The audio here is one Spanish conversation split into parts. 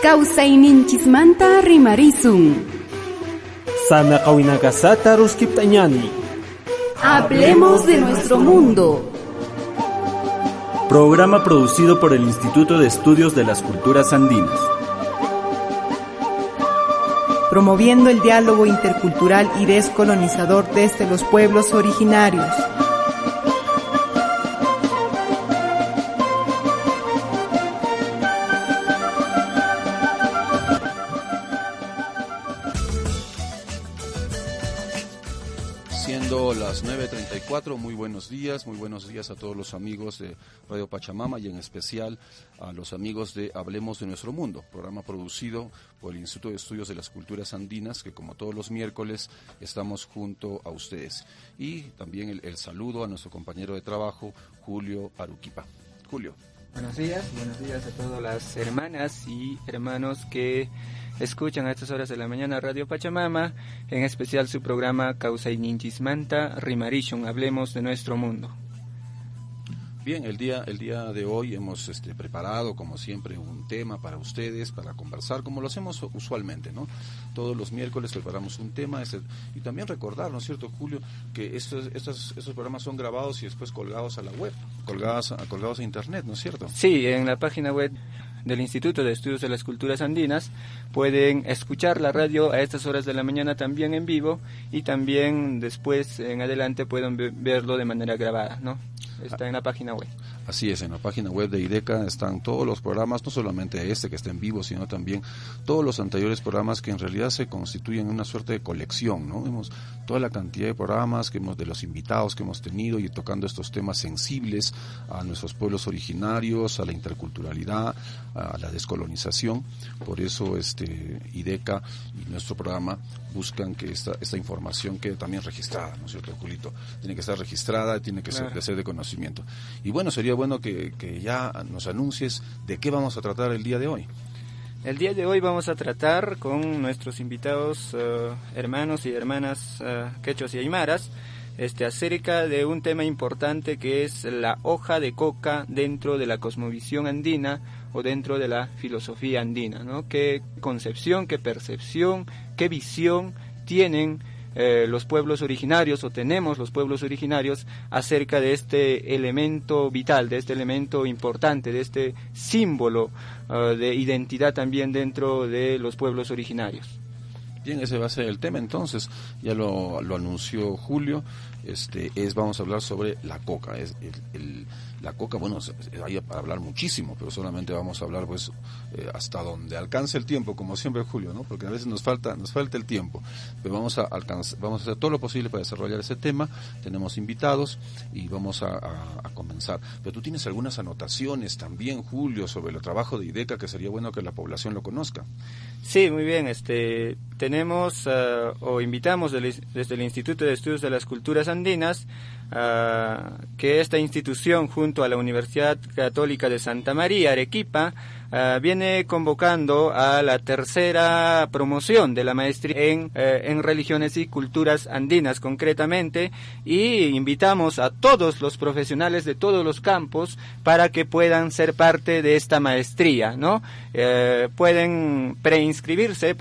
Kawsayninchismanta rimarisun. Sana kawinakasata ruskiptañani. Hablemos de nuestro mundo. Programa producido por el Instituto de Estudios de las Culturas Andinas. Promoviendo el diálogo intercultural y descolonizador desde los pueblos originarios. Siendo las 9:34, muy buenos días a todos los amigos de Radio Pachamama y en especial a los amigos de Hablemos de Nuestro Mundo, programa producido por el Instituto de Estudios de las Culturas Andinas, que como todos los miércoles estamos junto a ustedes. Y también el saludo a nuestro compañero de trabajo, Julio Aruquipa. Julio. Buenos días a todas las hermanas y hermanos que escuchan a estas horas de la mañana Radio Pachamama, en especial su programa Kawsayninchismanta Rimarishun, Hablemos de Nuestro Mundo. Bien, el día de hoy hemos preparado, como siempre, un tema para ustedes, para conversar, como lo hacemos usualmente, ¿no? Todos los miércoles preparamos un tema, y también recordar, ¿no es cierto, Julio?, que estos programas son grabados y después colgados a la web, colgados a internet, ¿no es cierto? Sí, en la página web del Instituto de Estudios de las Culturas Andinas pueden escuchar la radio a estas horas de la mañana también en vivo, y también después en adelante pueden verlo de manera grabada, ¿no? Está en la página web. Así es, en la página web de IDECA están todos los programas, no solamente que está en vivo, sino también todos los anteriores programas que en realidad se constituyen en una suerte de colección, ¿no? Vemos toda la cantidad de programas de los invitados que hemos tenido y tocando estos temas sensibles a nuestros pueblos originarios, a la interculturalidad, a la descolonización. Por eso IDECA y nuestro programa buscan que esta información quede también registrada, ¿no es cierto, Julito? Tiene que estar registrada, tiene que ser de conocimiento. Y bueno, sería bueno que ya nos anuncies de qué vamos a tratar el día de hoy. El día de hoy vamos a tratar con nuestros invitados, hermanos y hermanas quechuas y aymaras, acerca de un tema importante que es la hoja de coca dentro de la cosmovisión andina o dentro de la filosofía andina, ¿no? ¿Qué concepción, qué percepción, qué visión tienen los pueblos originarios, o tenemos los pueblos originarios, acerca de este elemento vital, de este elemento importante, de este símbolo de identidad también dentro de los pueblos originarios? Bien, ese va a ser el tema entonces, ya lo anunció Julio. Vamos a hablar sobre la coca. La coca, bueno, hay para hablar muchísimo, pero solamente vamos a hablar pues hasta donde alcance el tiempo, como siempre, Julio, ¿no? Porque a veces nos falta el tiempo, pero vamos a hacer todo lo posible para desarrollar ese tema. Tenemos invitados y vamos a comenzar. Pero tú tienes algunas anotaciones también, Julio, sobre el trabajo de IDECA, que sería bueno que la población lo conozca. Sí, muy bien. Tenemos o invitamos desde el Instituto de Estudios de las Culturas Andinas que esta institución, junto a la Universidad Católica de Santa María, Arequipa, viene convocando a la tercera promoción de la maestría en religiones y culturas andinas concretamente, y invitamos a todos los profesionales de todos los campos para que puedan ser parte de esta maestría, ¿no? Pueden preinscribirse,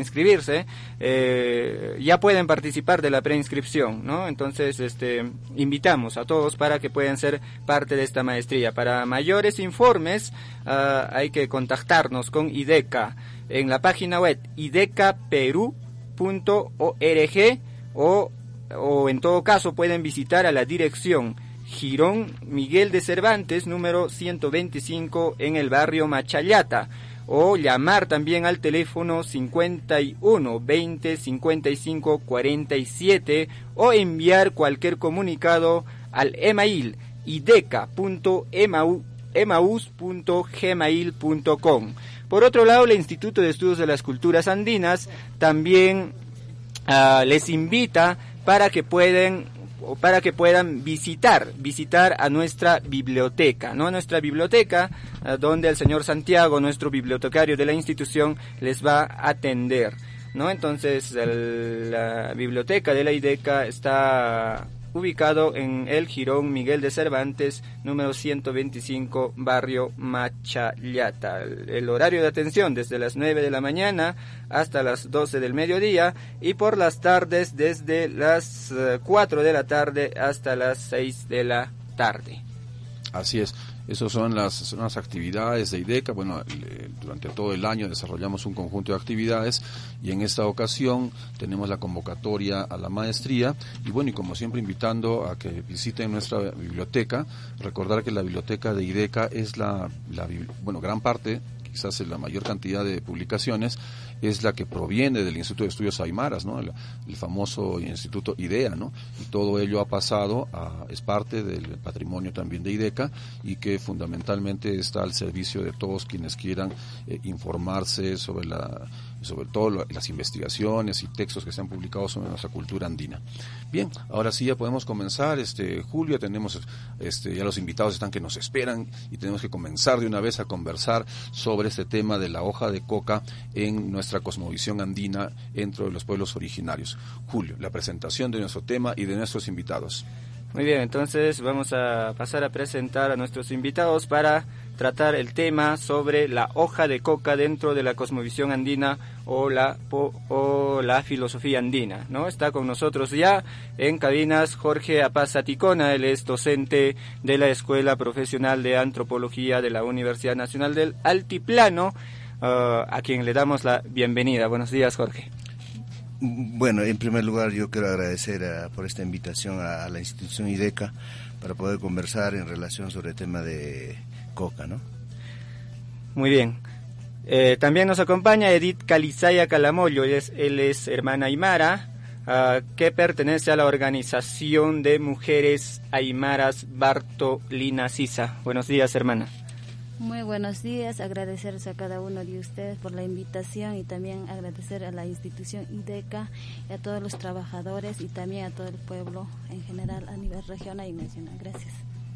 ya pueden participar de la preinscripción, ¿no? Entonces, invitamos a todos para que puedan ser parte de esta maestría. Para mayores informes, hay que contactarnos con IDECA en la página web idecaperu.org, o en todo caso pueden visitar a la dirección Girón Miguel de Cervantes, número 125, en el barrio Machallata, o llamar también al teléfono 51 20 55 47, o enviar cualquier comunicado al email ideca.emaus.gmail.com. Por otro lado, el Instituto de Estudios de las Culturas Andinas también les invita para que puedan visitar a nuestra biblioteca, ¿no? Nuestra biblioteca, donde el señor Santiago, nuestro bibliotecario de la institución, les va a atender, ¿no? Entonces, la biblioteca de la IDECA está ubicado en el Jirón Miguel de Cervantes, número 125, barrio Machallata. El horario de atención desde las 9 de la mañana hasta las 12 del mediodía y por las tardes desde las 4 de la tarde hasta las 6 de la tarde. Así es. Esas son las actividades de IDECA. Bueno, durante todo el año desarrollamos un conjunto de actividades y en esta ocasión tenemos la convocatoria a la maestría y bueno, y como siempre invitando a que visiten nuestra biblioteca. Recordar que la biblioteca de IDECA es gran parte, quizás la mayor cantidad de publicaciones, es la que proviene del Instituto de Estudios Aymaras, ¿no? El famoso Instituto IDEA, ¿no? Y todo ello ha pasado es parte del patrimonio también de IDECA y que fundamentalmente está al servicio de todos quienes quieran informarse sobre todo las investigaciones y textos que se han publicado sobre nuestra cultura andina. Bien, ahora sí ya podemos comenzar, Julio, tenemos ya los invitados están que nos esperan y tenemos que comenzar de una vez a conversar sobre este tema de la hoja de coca en nuestra cosmovisión andina dentro de los pueblos originarios. Julio, la presentación de nuestro tema y de nuestros invitados. Muy bien, entonces vamos a pasar a presentar a nuestros invitados para tratar el tema sobre la hoja de coca dentro de la cosmovisión andina o la filosofía andina, ¿no? Está con nosotros ya en cabinas Jorge Apaza Ticona, él es docente de la Escuela Profesional de Antropología de la Universidad Nacional del Altiplano, a quien le damos la bienvenida. Buenos días, Jorge. Bueno, en primer lugar yo quiero agradecer por esta invitación a la institución IDECA para poder conversar en relación sobre el tema de coca, ¿no? Muy bien. También nos acompaña Edith Calizaya Calamoyo, él es hermana aymara, que pertenece a la organización de mujeres aymaras Bartolina Sisa. Buenos días, hermana. Muy buenos días, agradecerles a cada uno de ustedes por la invitación y también agradecer a la institución IDECA y a todos los trabajadores y también a todo el pueblo en general a nivel regional y nacional. Gracias.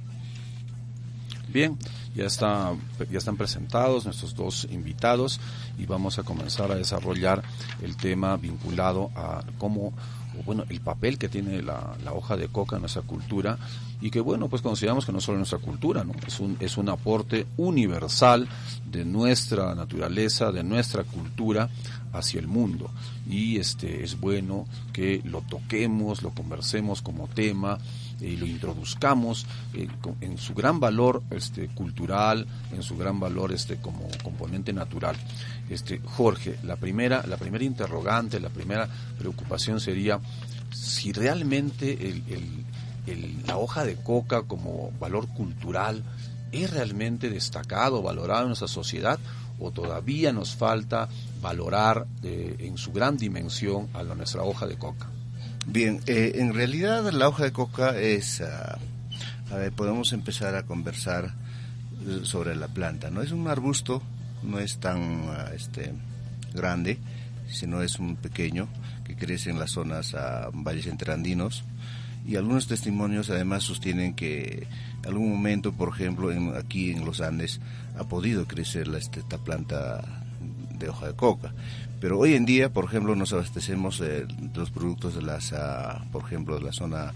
Bien, ya están presentados nuestros dos invitados y vamos a comenzar a desarrollar el tema vinculado a el papel que tiene la hoja de coca en nuestra cultura y que pues consideramos que no solo en nuestra cultura, ¿no? Es un aporte universal de nuestra naturaleza, de nuestra cultura hacia el mundo y es bueno que lo toquemos, lo conversemos como tema y lo introduzcamos en su gran valor cultural, en su gran valor como componente natural. Jorge, la primera interrogante, la primera preocupación sería si realmente la hoja de coca como valor cultural es realmente destacado, valorado en nuestra sociedad, o todavía nos falta valorar en su gran dimensión a nuestra hoja de coca. Bien, en realidad la hoja de coca es, podemos empezar a conversar sobre la planta, ¿no? Es un arbusto, no es tan grande, sino es un pequeño que crece en las zonas valles interandinos y algunos testimonios además sostienen que en algún momento, por ejemplo, aquí en los Andes ha podido crecer esta planta de hoja de coca. Pero hoy en día, por ejemplo, nos abastecemos de los productos de por ejemplo, de la zona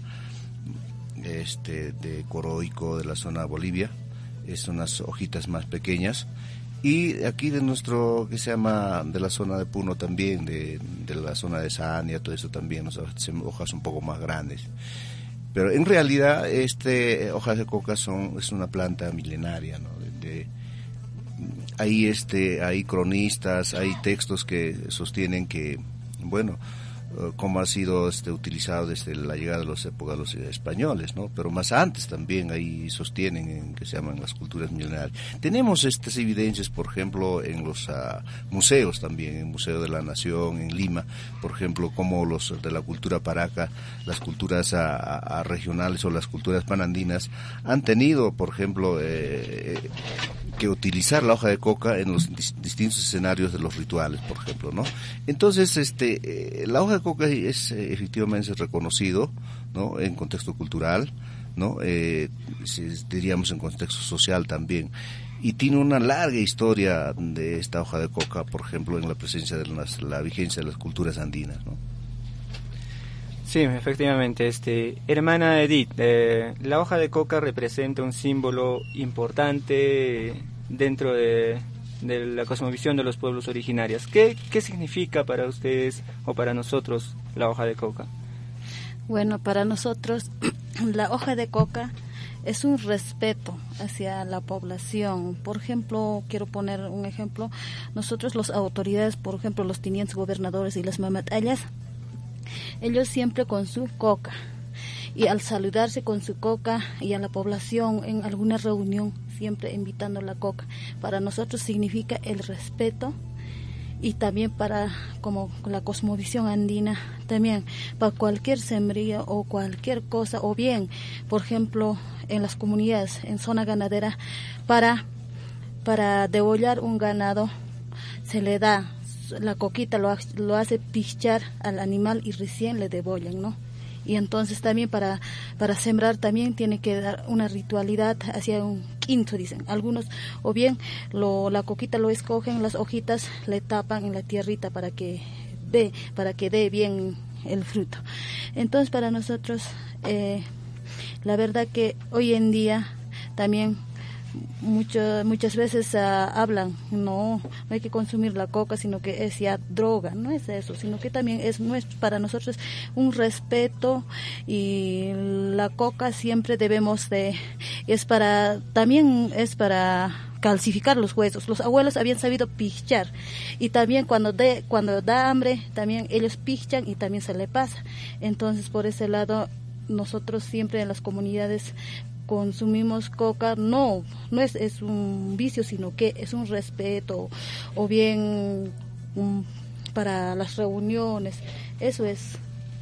de Coroico, de la zona Bolivia, son unas hojitas más pequeñas, y aquí de nuestro, que se llama, de la zona de Puno también, de la zona de Sania, todo eso también nos abastecemos hojas un poco más grandes. Pero en realidad, hojas de coca es una planta milenaria, ¿no? Hay cronistas, hay textos que sostienen que, cómo ha sido utilizado desde la llegada de las épocas de los españoles, ¿no? Pero más antes también ahí sostienen que se llaman las culturas milenarias. Tenemos estas evidencias, por ejemplo, en los museos también, en el Museo de la Nación, en Lima, por ejemplo, como los de la cultura paraca, las culturas regionales o las culturas panandinas han tenido, por ejemplo, que utilizar la hoja de coca en los distintos escenarios de los rituales, por ejemplo, ¿no? Entonces, la hoja de coca es efectivamente reconocido, ¿no? En contexto cultural, ¿no? Diríamos en contexto social también. Y tiene una larga historia de esta hoja de coca, por ejemplo, en la presencia de la vigencia de las culturas andinas, ¿no? Sí, efectivamente. Hermana Edith, la hoja de coca representa un símbolo importante dentro de la cosmovisión de los pueblos originarios. ¿Qué significa para ustedes o para nosotros la hoja de coca? Bueno, para nosotros la hoja de coca es un respeto hacia la población. Por ejemplo, quiero poner un ejemplo. Nosotros, las autoridades, por ejemplo, los tenientes gobernadores y las mamatayas, ellos siempre con su coca. Y al saludarse con su coca y a la población en alguna reunión, siempre invitando la coca. Para nosotros significa el respeto. Y también para, como la cosmovisión andina, también para cualquier sembrío o cualquier cosa, o bien, por ejemplo, en las comunidades, en zona ganadera, para degollar un ganado, se le da la coquita, lo hace pichar al animal y recién le degollan, ¿no? Y entonces también para sembrar también tiene que dar una ritualidad hacia un quinto, dicen algunos, o bien la coquita lo escogen, las hojitas le tapan en la tierrita para que dé bien el fruto. Entonces para nosotros la verdad que hoy en día también muchas veces hablan, no hay que consumir la coca, sino que es ya droga, no es eso, sino que también para nosotros un respeto, y la coca siempre debemos también es para calcificar los huesos. Los abuelos habían sabido pichar, y también cuando da hambre también ellos pichan y también se le pasa. Entonces por ese lado nosotros siempre en las comunidades consumimos coca, no es un vicio, sino que es un respeto, o bien para las reuniones, eso es.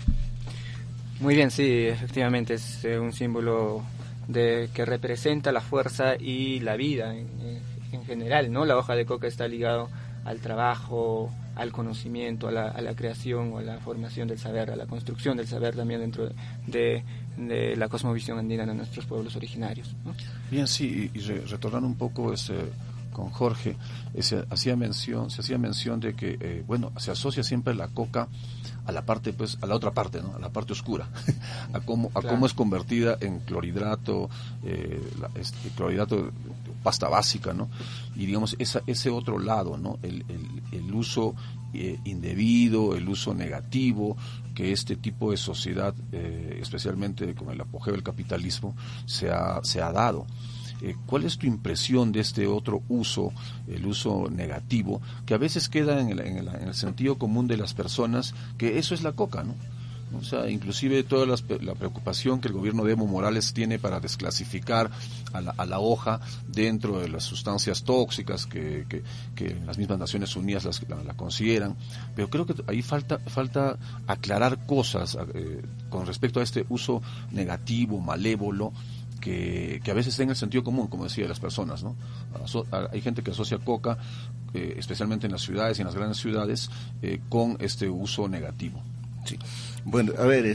Muy bien, sí, efectivamente es un símbolo que representa la fuerza y la vida en general, ¿no? La hoja de coca está ligado al trabajo, al conocimiento, a la creación o a la formación del saber, a la construcción del saber también dentro de la cosmovisión andina de nuestros pueblos originarios, ¿no? Bien, sí, y retornando un poco con Jorge, se hacía mención de que se asocia siempre la coca a la parte, pues, a la otra parte, ¿no? A la parte oscura, a cómo es convertida en clorhidrato, clorhidrato, pasta básica, ¿no? Y digamos ese otro lado, ¿no? El uso indebido, el uso negativo que este tipo de sociedad, especialmente con el apogeo del capitalismo, se ha dado. ¿Cuál es tu impresión de este otro uso, el uso negativo, que a veces queda en el sentido común de las personas, que eso es la coca, ¿no? O sea, inclusive toda la preocupación que el gobierno de Evo Morales tiene para desclasificar a la hoja dentro de las sustancias tóxicas que las mismas Naciones Unidas la consideran, pero creo que ahí falta aclarar cosas con respecto a este uso negativo, malévolo, que a veces está en el sentido común, como decía, las personas, ¿no? Hay gente que asocia coca, especialmente en las ciudades y en las grandes ciudades, con este uso negativo. Sí. Bueno, a ver,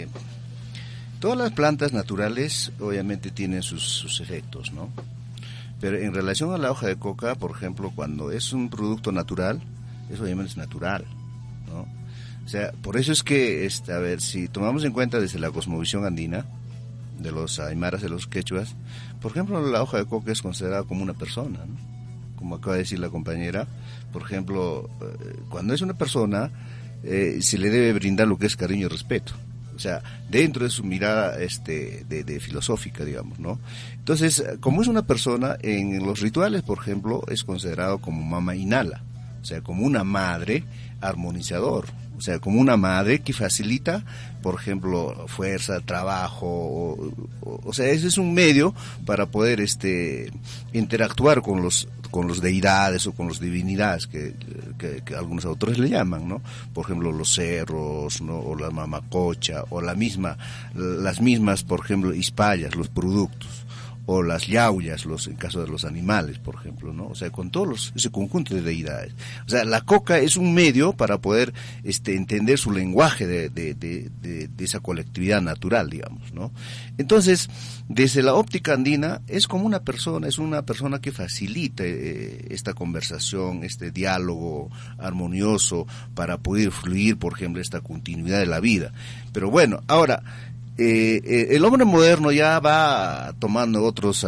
todas las plantas naturales obviamente tienen sus efectos, ¿no? Pero en relación a la hoja de coca, por ejemplo, cuando es un producto natural, eso obviamente es natural, ¿no? O sea, por eso es que, a ver, si tomamos en cuenta desde la cosmovisión andina, de los aymaras, de los quechuas, por ejemplo, la hoja de coca es considerada como una persona, ¿no? Como acaba de decir la compañera, por ejemplo, cuando es una persona, se le debe brindar lo que es cariño y respeto, o sea, dentro de su mirada de filosófica, digamos, ¿no? Entonces, como es una persona, en los rituales, por ejemplo, es considerado como mama inala, o sea, como una madre armonizador, o sea, como una madre que facilita, por ejemplo, fuerza, trabajo, o sea, ese es un medio para poder interactuar con los deidades o con las divinidades que algunos autores le llaman, ¿no? Por ejemplo, los cerros, ¿no? O la mamacocha, o las mismas, por ejemplo, ispallas, los productos, o las yauyas, en caso de los animales, por ejemplo, ¿no? O sea, con todos ese conjunto de deidades. O sea, la coca es un medio para poder entender su lenguaje de esa colectividad natural, digamos, ¿no? Entonces, desde la óptica andina, es como una persona que facilita esta conversación, este diálogo armonioso para poder fluir, por ejemplo, esta continuidad de la vida. Pero bueno, ahora, el hombre moderno ya va tomando otros,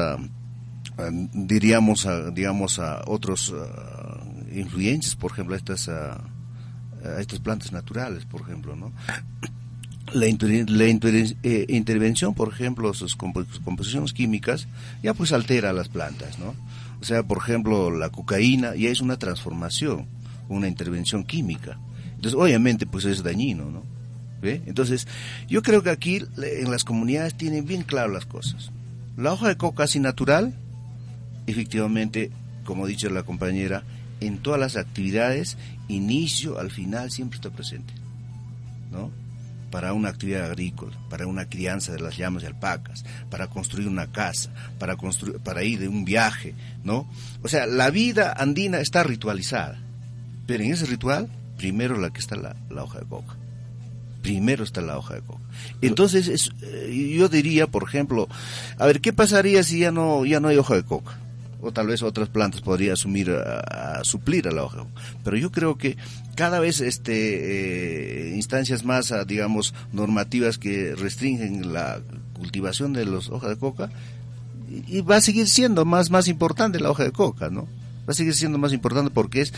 otros influencias, por ejemplo, estas plantas naturales, por ejemplo, ¿no? La intervención, por ejemplo, sus composiciones químicas, ya pues altera las plantas, ¿no? O sea, por ejemplo, la cocaína ya es una transformación, una intervención química. Entonces, obviamente, pues es dañino, ¿no? ¿Ve? Entonces, yo creo que aquí en las comunidades tienen bien claro las cosas. La hoja de coca así natural, efectivamente, como ha dicho la compañera, en todas las actividades, inicio al final siempre está presente, ¿no? Para una actividad agrícola, para una crianza de las llamas y alpacas, para construir una casa, para ir de un viaje, ¿no? O sea, la vida andina está ritualizada, pero en ese ritual, primero la que está la hoja de coca. Primero está la hoja de coca. Entonces, yo diría, por ejemplo, a ver, ¿qué pasaría si ya no hay hoja de coca? O tal vez otras plantas podrían suplir a la hoja de coca. Pero yo creo que cada vez instancias más, digamos, normativas que restringen la cultivación de las hojas de coca, y va a seguir siendo más importante la hoja de coca, ¿no? Va a seguir siendo más importante porque es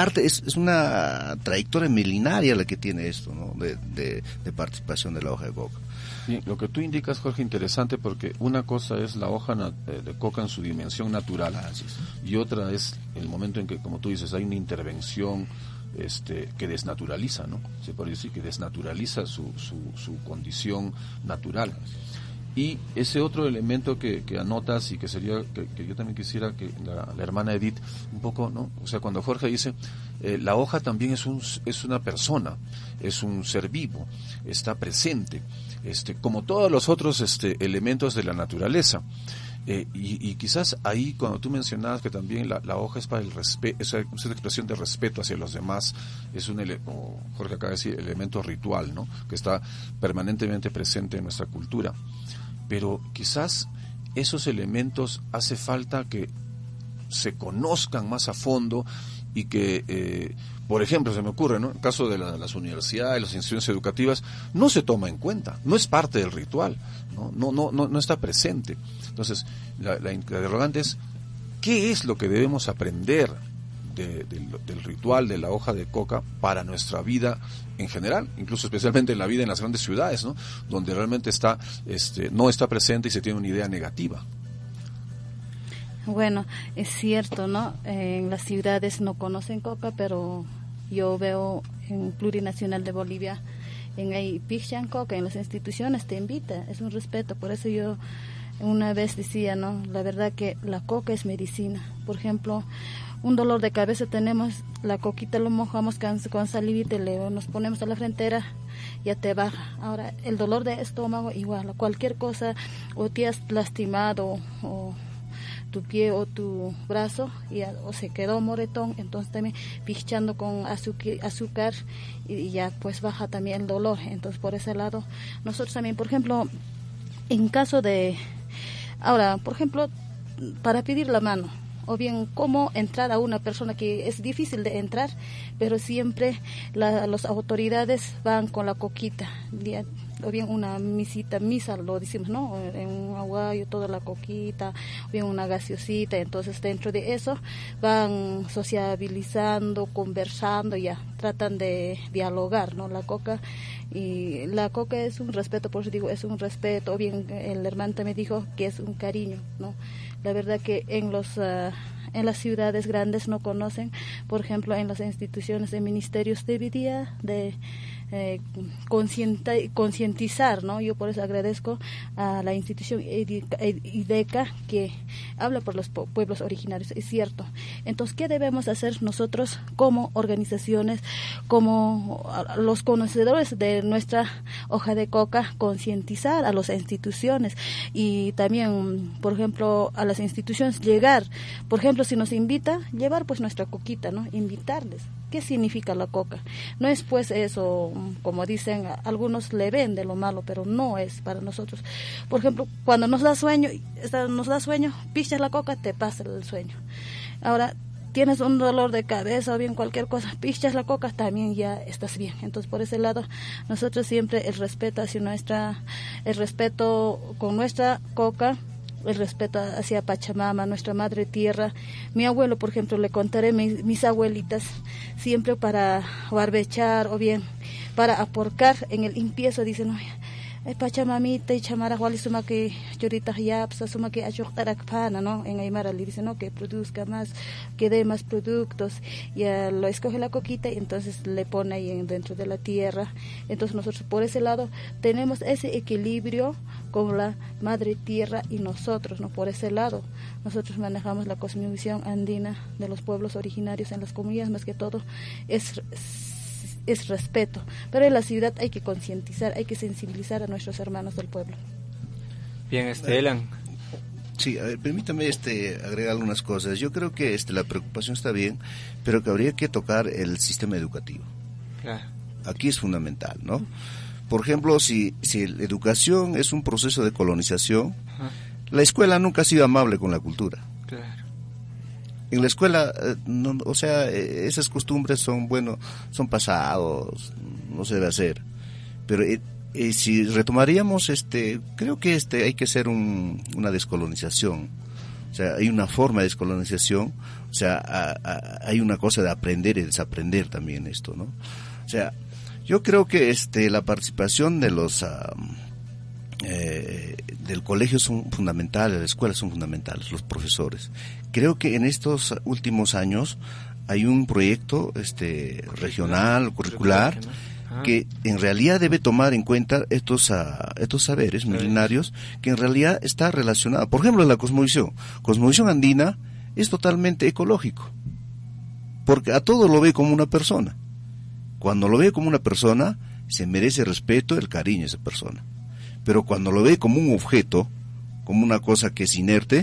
una trayectoria milenaria la que tiene esto, ¿no? De participación de la hoja de coca. Sí, lo que tú indicas, Jorge, interesante, porque una cosa es la hoja de coca en su dimensión natural, y otra es el momento en que, como tú dices, hay una intervención que desnaturaliza, ¿no? Se puede decir que desnaturaliza su condición natural. Y ese otro elemento que anotas y que sería que yo también quisiera que la hermana Edith un poco, ¿no? O sea, cuando Jorge dice la hoja también es una persona, es un ser vivo, está presente, como todos los otros elementos de la naturaleza. Y quizás ahí cuando tú mencionabas que también la hoja es para el respeto, es una expresión de respeto hacia los demás, es como Jorge acaba de decir, elemento ritual, ¿no? Que está permanentemente presente en nuestra cultura. Pero quizás esos elementos hace falta que se conozcan más a fondo y que, por ejemplo, se me ocurre, ¿no? En el caso de las universidades, las instituciones educativas, no se toma en cuenta, no es parte del ritual, no está presente. Entonces, la interrogante es, ¿qué es lo que debemos aprender del ritual de la hoja de coca para nuestra vida en general, incluso especialmente en la vida en las grandes ciudades, ¿no? Donde realmente no está presente y se tiene una idea negativa? Bueno, es cierto, ¿no? En las ciudades no conocen coca, pero yo veo en Plurinacional de Bolivia, en ahí Pichan Coca, en las instituciones te invita, es un respeto. Por eso yo una vez decía, ¿no? La verdad que la coca es medicina. Por ejemplo, un dolor de cabeza tenemos, la coquita lo mojamos con salivita, nos ponemos a la frontera, ya te baja. Ahora, el dolor de estómago igual, cualquier cosa, o te has lastimado, o tu pie o tu brazo, o se quedó moretón, entonces también pichando con azúcar y ya pues baja también el dolor. Entonces por ese lado, nosotros también, por ejemplo, en caso de, ahora, por ejemplo, para pedir la mano, o bien cómo entrar a una persona que es difícil de entrar, pero siempre las autoridades van con la coquita, o bien una misa, lo decimos, ¿no? En un aguayo, toda la coquita, o bien una gaseosita. Entonces dentro de eso van sociabilizando, conversando, ya tratan de dialogar, ¿no? La coca es un respeto, por eso digo, es un respeto. O bien el hermano también dijo que es un cariño, ¿no? La verdad que en las ciudades grandes no conocen. Por ejemplo, en las instituciones de ministerios debería de concientizar, ¿no? Yo por eso agradezco a la institución IDECA que habla por los pueblos originarios, es cierto. Entonces, ¿qué debemos hacer nosotros como organizaciones, como los conocedores de nuestra hoja de coca, concientizar a las instituciones y también, por ejemplo, a las instituciones llegar, por ejemplo, si nos invita, llevar pues nuestra coquita, ¿no? Invitarles. ¿Qué significa la coca? No es pues eso, como dicen, algunos le ven de lo malo, pero no es para nosotros. Por ejemplo, cuando nos da sueño, pichas la coca, te pasa el sueño. Ahora, tienes un dolor de cabeza o bien cualquier cosa, pichas la coca, también ya estás bien. Entonces, por ese lado, nosotros siempre el respeto con nuestra coca, el respeto hacia Pachamama, nuestra madre tierra. Mi abuelo, por ejemplo, le contaré mis abuelitas, siempre para barbechar o bien para aporcar en el empiezo, dicen, Pachamamita y chamara wali suma que llorita yapsa suma que ayudarakpana, ¿no? En Aymara le dicen, no, que produzca más, que dé más productos, y lo escoge la coquita y entonces le pone ahí dentro de la tierra. Entonces nosotros por ese lado tenemos ese equilibrio con la madre tierra y nosotros, ¿no? Por ese lado nosotros manejamos la cosmovisión andina de los pueblos originarios en las comunidades, más que todo es respeto, pero en la ciudad hay que concientizar, hay que sensibilizar a nuestros hermanos del pueblo. Bien, Elan. Sí, a ver, permítame agregar algunas cosas. Yo creo que la preocupación está bien, pero que habría que tocar el sistema educativo. Claro. Aquí es fundamental, ¿no? Por ejemplo, si la educación es un proceso de colonización, la escuela nunca ha sido amable con la cultura. Claro. En la escuela, esas costumbres son pasados, no se debe hacer. Pero si retomaríamos, creo que hay que hacer una descolonización. O sea, hay una forma de descolonización. O sea, hay una cosa de aprender y desaprender también esto, ¿no? O sea, yo creo que la participación de los del colegio son fundamentales, de la escuela son fundamentales, los profesores. Creo que en estos últimos años hay un proyecto regional, curricular, que en realidad debe tomar en cuenta estos saberes milenarios, que en realidad está relacionado. Por ejemplo, la cosmovisión andina es totalmente ecológico, porque a todo lo ve como una persona. Cuando lo ve como una persona, se merece respeto, el cariño de esa persona. Pero cuando lo ve como un objeto, como una cosa que es inerte,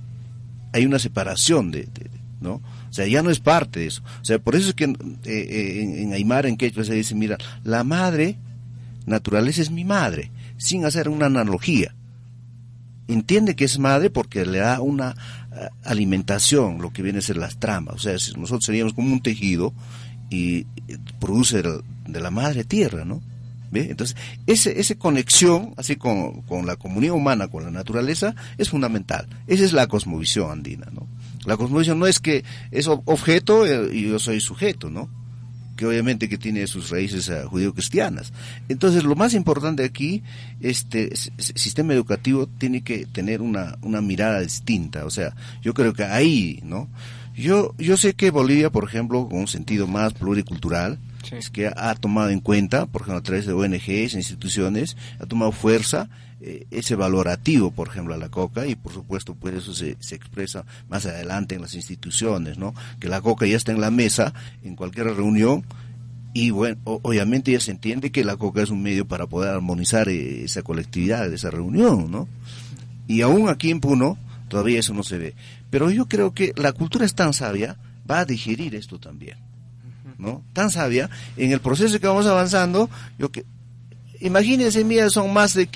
hay una separación ¿no? O sea, ya no es parte de eso. O sea, por eso es que en Aymara, en Quechua, se dice, mira, la madre naturaleza es mi madre, sin hacer una analogía. Entiende que es madre porque le da una alimentación, lo que viene a ser las tramas. O sea, si nosotros seríamos como un tejido y produce de la madre tierra, ¿no? ¿Ve? Entonces, esa conexión, así con la comunidad humana, con la naturaleza, es fundamental. Esa es la cosmovisión andina, ¿no? La cosmovisión no es que es objeto y yo soy sujeto, ¿no? Que obviamente que tiene sus raíces judío-cristianas. Entonces, lo más importante aquí, sistema educativo tiene que tener una mirada distinta. O sea, yo creo que ahí, ¿no? Yo sé que Bolivia, por ejemplo, con un sentido más pluricultural, sí, es que ha tomado en cuenta, por ejemplo, a través de ONGs, instituciones, ha tomado fuerza ese valorativo, por ejemplo, a la coca, y por supuesto, pues eso se expresa más adelante en las instituciones, ¿no? Que la coca ya está en la mesa, en cualquier reunión, y bueno, obviamente ya se entiende que la coca es un medio para poder armonizar esa colectividad, esa reunión, ¿no? Y aún aquí en Puno, todavía eso no se ve. Pero yo creo que la cultura es tan sabia, va a digerir esto también, ¿no? Tan sabia, en el proceso que vamos avanzando, imagínense, mira, son más de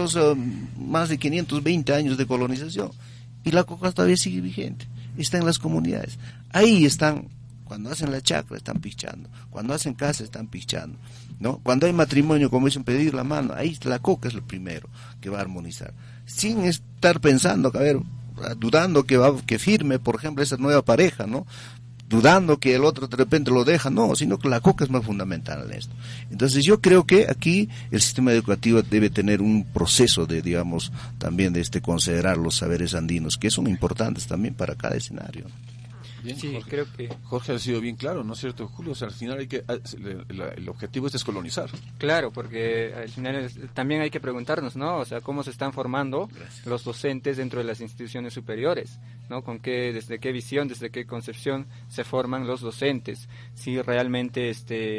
520 años de colonización, y la coca todavía sigue vigente, está en las comunidades. Ahí están, cuando hacen la chacra están pichando, cuando hacen casa están pichando, ¿no? Cuando hay matrimonio, como dicen, pedir la mano, ahí la coca es lo primero que va a armonizar, sin estar pensando, dudando que firme, por ejemplo, esa nueva pareja, ¿no? Dudando que el otro de repente lo deja, no, sino que la coca es más fundamental en esto. Entonces yo creo que aquí el sistema educativo debe tener un proceso de, digamos, también de considerar los saberes andinos, que son importantes también para cada escenario. Bien, sí, Jorge, creo que Jorge ha sido bien claro, ¿no es cierto, Julio? O sea, al final el objetivo es descolonizar. Claro, porque al final también hay que preguntarnos, ¿no? O sea, cómo se están formando los docentes dentro de las instituciones superiores, ¿no? Desde qué visión, desde qué concepción se forman los docentes. Si realmente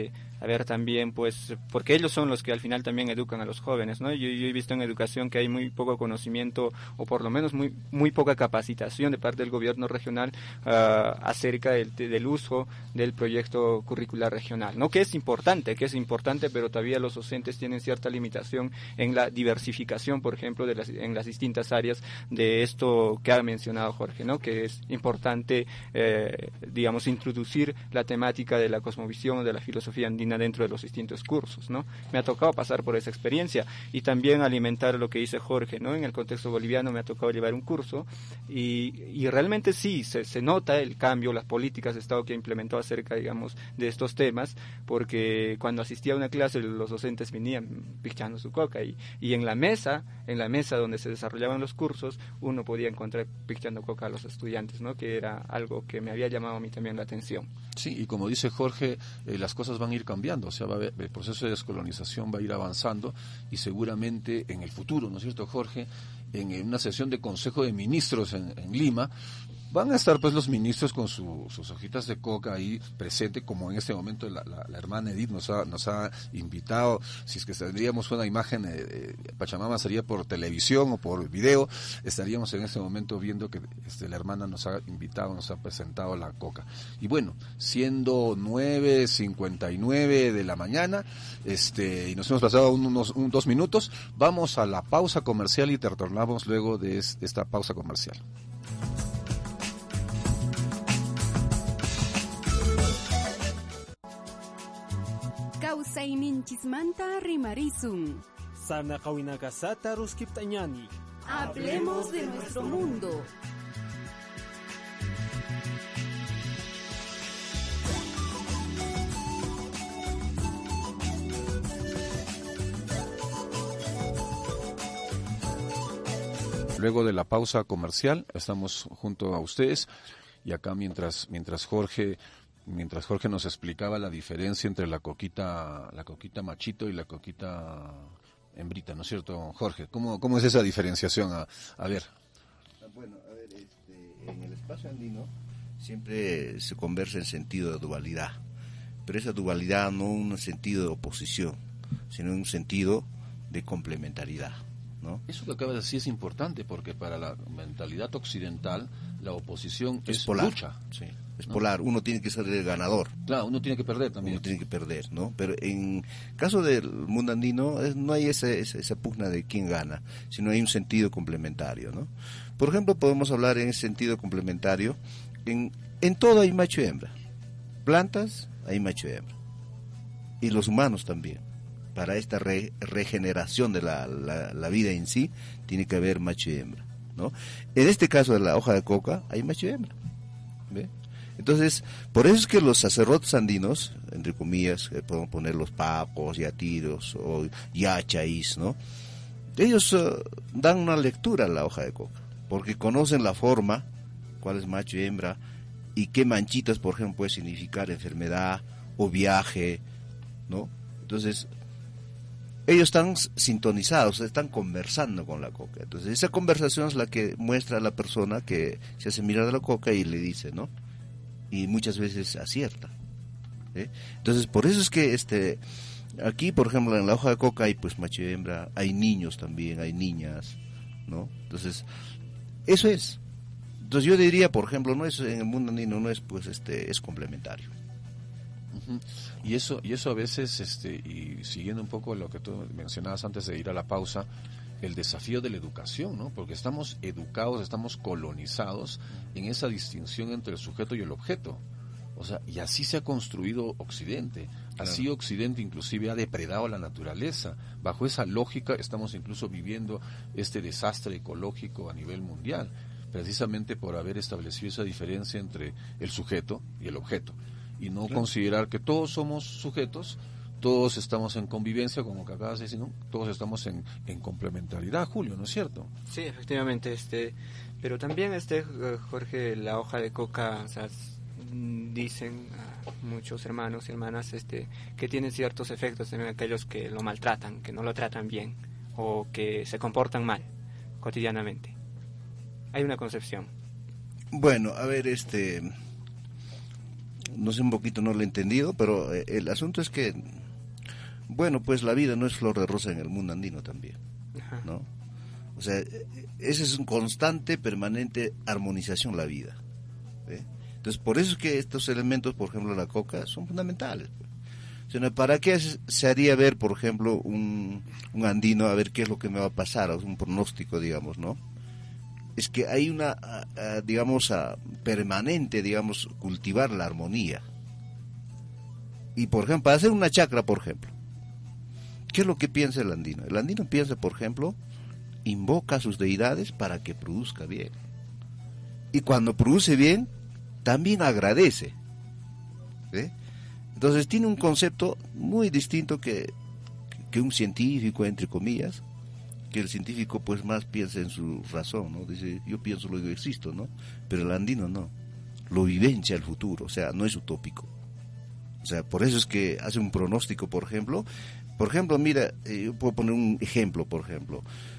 a ver también, pues, porque ellos son los que al final también educan a los jóvenes, ¿no? Yo he visto en educación que hay muy poco conocimiento, o por lo menos muy poca capacitación de parte del gobierno regional acerca del uso del proyecto curricular regional, ¿no? Que es importante, pero todavía los docentes tienen cierta limitación en la diversificación, por ejemplo, en las distintas áreas de esto que ha mencionado Jorge, ¿no? Que es importante, digamos, introducir la temática de la cosmovisión, de la filosofía andina dentro de los distintos cursos, ¿no? Me ha tocado pasar por esa experiencia y también alimentar lo que dice Jorge, ¿no? En el contexto boliviano me ha tocado llevar un curso y realmente sí, se nota el cambio, las políticas de Estado que ha implementado acerca, digamos, de estos temas, porque cuando asistía a una clase los docentes venían pichando su coca y en la mesa donde se desarrollaban los cursos, uno podía encontrar pichando coca a los estudiantes, ¿no? Que era algo que me había llamado a mí también la atención. Sí, y como dice Jorge, las cosas van a ir cambiando, o sea, el proceso de descolonización va a ir avanzando y seguramente en el futuro, ¿no es cierto, Jorge? En una sesión de Consejo de Ministros en Lima, van a estar pues los ministros con sus hojitas de coca ahí presente, como en este momento la hermana Edith nos ha invitado. Si es que tendríamos una imagen, Pachamama sería por televisión o por video, estaríamos en este momento viendo que la hermana nos ha invitado, nos ha presentado la coca. Y bueno, siendo 9:59 de la mañana, y nos hemos pasado unos 2 minutos, vamos a la pausa comercial y te retornamos luego de esta pausa comercial. Kawsayninchismanta rimarizum. Sana kawinakasata ruskiptañani. Hablemos de nuestro mundo. Luego de la pausa comercial, estamos junto a ustedes y acá mientras Jorge nos explicaba la diferencia entre la coquita machito y la coquita hembrita, ¿no es cierto, Jorge? ¿Cómo es esa diferenciación? A ver. Bueno, a ver, en el espacio andino siempre se conversa en sentido de dualidad, pero esa dualidad no en un sentido de oposición, sino en un sentido de complementariedad, ¿no? Eso que acabas de decir es importante porque para la mentalidad occidental la oposición es polar, lucha. Sí. Es, ¿no?, polar, uno tiene que ser el ganador. Claro, uno tiene que perder también. Uno tiene que perder, ¿no? Pero en caso del mundo andino no hay esa pugna de quién gana, sino hay un sentido complementario, ¿no? Por ejemplo, podemos hablar en ese sentido complementario, en todo hay macho y hembra. Plantas hay macho y hembra. Y los humanos también. Para esta regeneración de la vida en sí, tiene que haber macho y hembra, ¿no? En este caso de la hoja de coca, hay macho y hembra, ¿ve? Entonces, por eso es que los sacerdotes andinos, entre comillas, podemos poner los pacos, yatiros o yachais, ¿no? Ellos dan una lectura a la hoja de coca, porque conocen la forma, cuál es macho y hembra, y qué manchitas, por ejemplo, puede significar enfermedad o viaje, ¿no? Entonces, ellos están sintonizados, están conversando con la coca. Entonces, esa conversación es la que muestra a la persona que se hace mirar a la coca y le dice, ¿no? Y muchas veces acierta, ¿eh? Entonces, por eso es que aquí, por ejemplo, en la hoja de coca hay pues macho y hembra, hay niños también, hay niñas, ¿no? Entonces, eso es. Entonces, yo diría, por ejemplo, no es en el mundo andino, no es pues es complementario. Uh-huh. Y eso a veces, y siguiendo un poco lo que tú mencionabas antes de ir a la pausa, el desafío de la educación, ¿no? Porque estamos educados, estamos colonizados en esa distinción entre el sujeto y el objeto. O sea, y así se ha construido Occidente. Así claro. Occidente inclusive ha depredado la naturaleza. Bajo esa lógica estamos incluso viviendo este desastre ecológico a nivel mundial, precisamente por haber establecido esa diferencia entre el sujeto y el objeto. Y no claro. Considerar que todos somos sujetos, todos estamos en convivencia, como que acabas de decir, ¿no? Todos estamos en complementariedad, Julio, ¿no es cierto? Sí, efectivamente, pero también Jorge, la hoja de coca, o sea, dicen muchos hermanos y hermanas que tienen ciertos efectos también aquellos que lo maltratan, que no lo tratan bien o que se comportan mal cotidianamente. Hay una concepción. Bueno, a ver, no sé, un poquito no lo he entendido, pero el asunto es que, bueno, pues la vida no es flor de rosa en el mundo andino también, ¿no? O sea, esa es una constante, permanente armonización la vida, ¿eh? Entonces, por eso es que estos elementos, por ejemplo, la coca, son fundamentales. O sea, ¿para qué se haría ver, por ejemplo, un andino, a ver qué es lo que me va a pasar, o un pronóstico, digamos, ¿no? Es que hay una, digamos, permanente, digamos, cultivar la armonía. Y, por ejemplo, para hacer una chacra, por ejemplo, ¿qué es lo que piensa el andino? El andino piensa, por ejemplo, invoca a sus deidades para que produzca bien. Y cuando produce bien, también agradece. ¿Sí? Entonces tiene un concepto muy distinto que un científico, entre comillas, que el científico pues más piensa en su razón, ¿no? Dice, yo pienso, luego existo, ¿no? Pero el andino no, lo vivencia el futuro, o sea, no es utópico. O sea, por eso es que hace un pronóstico, por ejemplo, mira, yo puedo poner un ejemplo, por ejemplo,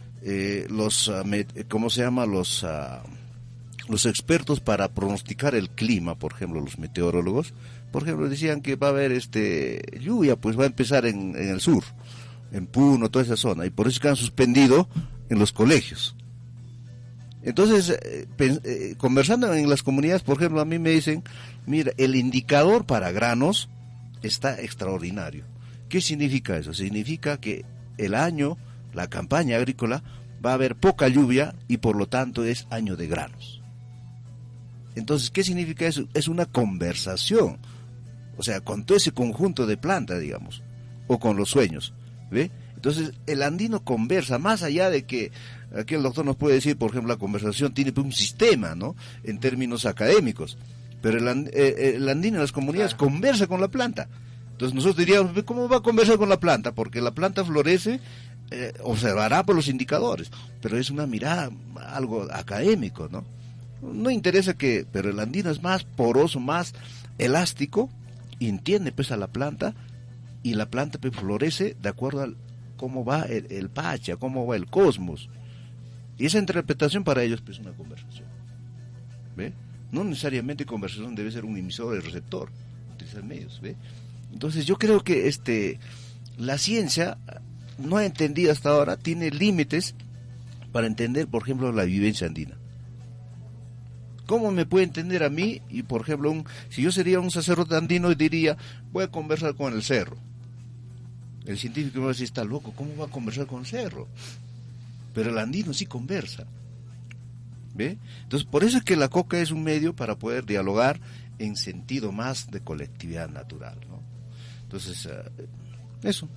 ¿cómo se llama? Los expertos para pronosticar el clima, por ejemplo, los meteorólogos, por ejemplo, decían que va a haber lluvia, pues va a empezar en el sur, en Puno, toda esa zona, y por eso que han suspendido en los colegios. Entonces, conversando en las comunidades, por ejemplo, a mí me dicen, mira, el indicador para granos está extraordinario. ¿Qué significa eso? Significa que el año, la campaña agrícola, va a haber poca lluvia y por lo tanto es año de granos. Entonces, ¿qué significa eso? Es una conversación, o sea, con todo ese conjunto de plantas, digamos, o con los sueños, ¿ve? Entonces, el andino conversa, más allá de que aquí el doctor nos puede decir, por ejemplo, la conversación tiene un sistema, ¿no?, en términos académicos, pero el andino en las comunidades conversa con la planta. Entonces nosotros diríamos, ¿cómo va a conversar con la planta? Porque la planta florece, observará por los indicadores, pero es una mirada, algo académico, ¿no? No interesa pero el andino es más poroso, más elástico, y entiende pues a la planta, y la planta pues florece de acuerdo a cómo va el pacha, cómo va el cosmos. Y esa interpretación para ellos pues es una conversación, ¿ve? No necesariamente conversación debe ser un emisor y receptor, utilizar medios, ¿ve? Entonces yo creo que la ciencia no ha entendido hasta ahora, tiene límites para entender, por ejemplo, la vivencia andina. ¿Cómo me puede entender a mí? Y por ejemplo, si yo sería un sacerdote andino, diría, voy a conversar con el cerro. El científico me va a decir, está loco, ¿cómo va a conversar con el cerro? Pero el andino sí conversa, ¿ve? Entonces, por eso es que la coca es un medio para poder dialogar en sentido más de colectividad natural, ¿no? Entonces, eso.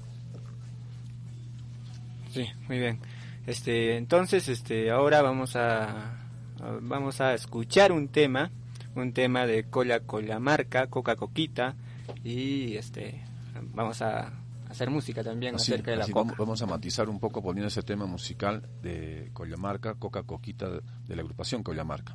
Sí, muy bien. Entonces, ahora vamos a escuchar un tema de Colla-Colla-Marca, Coca Coquita, y vamos a hacer música también acerca de la coca. Vamos a matizar un poco poniendo ese tema musical de Colla-Marca, Coca Coquita, de la agrupación Colla-Marca.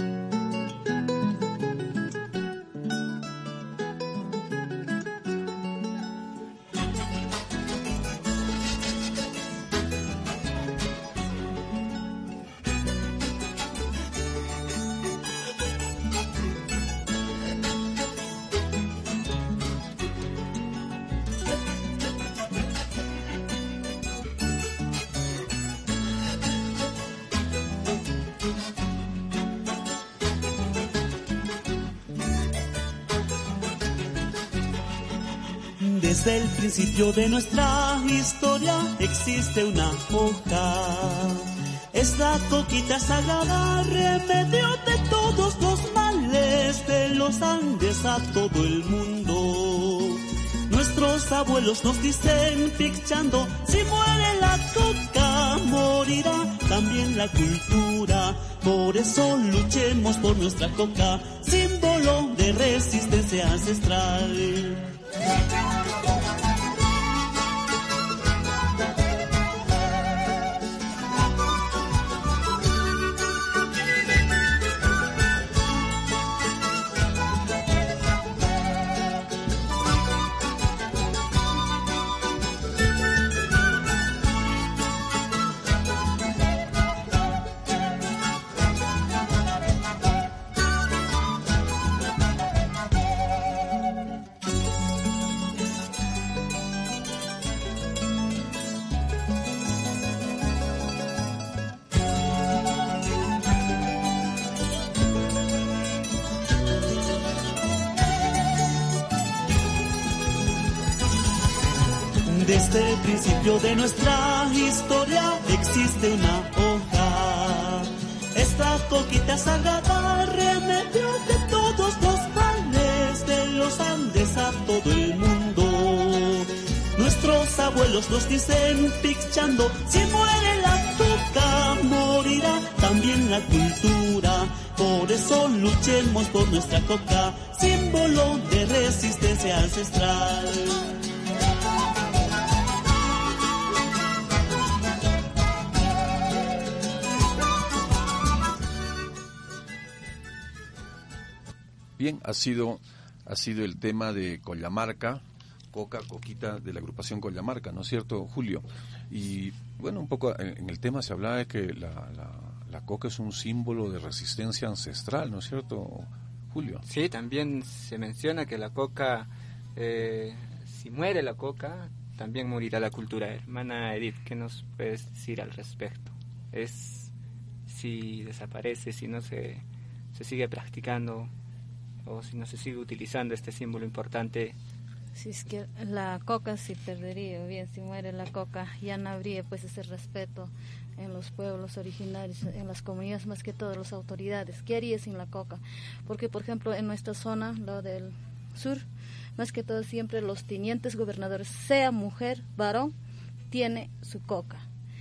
Desde el principio de nuestra historia existe una coca. Es la coquita sagrada, remedio de todos los males de los Andes a todo el mundo. Nuestros abuelos nos dicen picchando, si muere la coca, morirá también la cultura. Por eso luchemos por nuestra coca, símbolo de resistencia ancestral. Desde el principio de nuestra historia existe una hoja. Esta coquita sagrada, remedio de todos los males, de los Andes a todo el mundo. Nuestros abuelos nos dicen pichando, si muere la coca, morirá también la cultura. Por eso luchemos por nuestra coca, símbolo de resistencia ancestral. Bien, ha sido el tema de Collamarca, Coquita de la agrupación Collamarca, ¿no es cierto, Julio? Y bueno, un poco en el tema se hablaba de que la coca es un símbolo de resistencia ancestral, ¿no es cierto, Julio? Sí, también se menciona que la coca, si muere la coca, también morirá la cultura. Hermana Edith, ¿qué nos puedes decir al respecto? Es si desaparece, si no se sigue practicando o si no se sigue utilizando este símbolo importante. Si es que la coca se perdería, o bien si muere la coca ya no habría pues ese respeto en los pueblos originarios, en las comunidades, más que todas las autoridades. ¿Qué haría sin la coca? Porque por ejemplo en nuestra zona, lo del sur, más que todo siempre los tenientes gobernadores, sea mujer, varón, tiene su coca.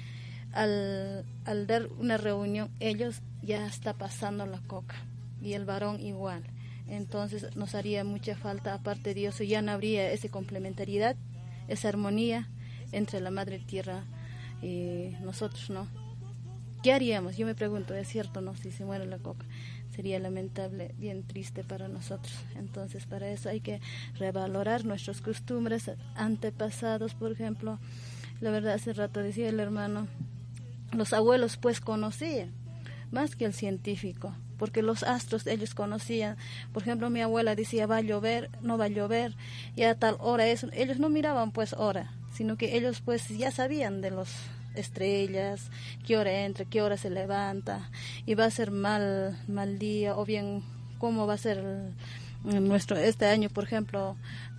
Al dar una reunión, ellos ya está pasando la coca y el varón igual. Entonces nos haría mucha falta, aparte de eso ya no habría esa complementariedad, esa armonía entre la madre tierra y nosotros, ¿no? ¿Qué haríamos? Yo me pregunto, ¿es cierto, no? Si se muere la coca, sería lamentable, bien triste para nosotros. Entonces para eso hay que revalorar nuestras costumbres antepasados. Por ejemplo, la verdad hace rato decía el hermano, los abuelos pues conocían más que el científico, porque los astros ellos conocían. Por ejemplo, mi abuela decía, va a llover, no va a llover, y a tal hora eso. Ellos no miraban pues hora, sino que ellos pues ya sabían de las estrellas, qué hora entra, qué hora se levanta, y va a ser mal día, o bien cómo va a ser nuestro este año, por ejemplo,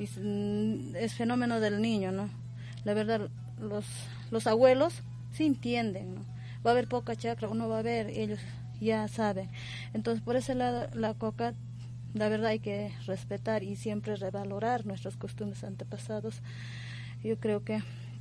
es fenómeno del niño, ¿no? La verdad, los abuelos sí entienden, ¿no? Va a haber poca chacra o no va a haber, ellos ya saben. Entonces por ese lado la coca, la verdad hay que respetar y siempre revalorar nuestros costumbres antepasados. Yo creo que